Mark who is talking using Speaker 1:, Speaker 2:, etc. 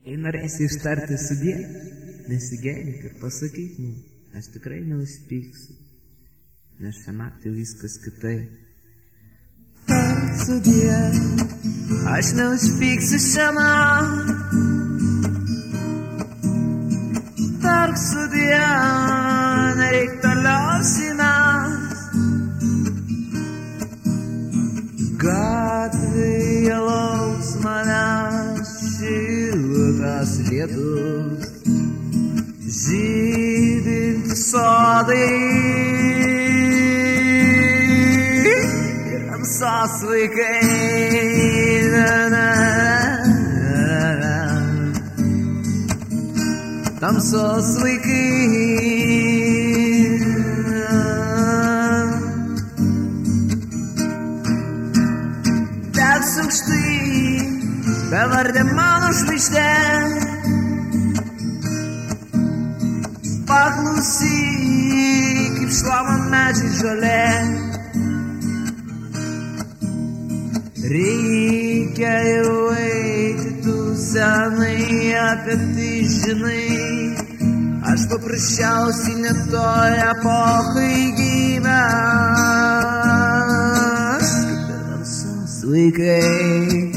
Speaker 1: Jei norėsi ištarti sudie, nesigėdink ir pasakyk man, aš tikrai neužpyksiu, nes šią naktį viskas kitaip. Tark sudie, aš neužpyksiu šią naktį. Tark sudie, nereik toliau sinas. Gatvėje lauks manęs šiltas lietus, žydinti sodai ir tamsos vaikai. Tamsos vaikai. Degs aukštai, bevardė mano žvaigždė. Paklausyk, kaip šlama medžiai žolė. Reikia jau eiti, tu senai apie tai žinai. Aš paprasčiausiai ne toj epochai gyvenu, kaip ir tamsos vaikai.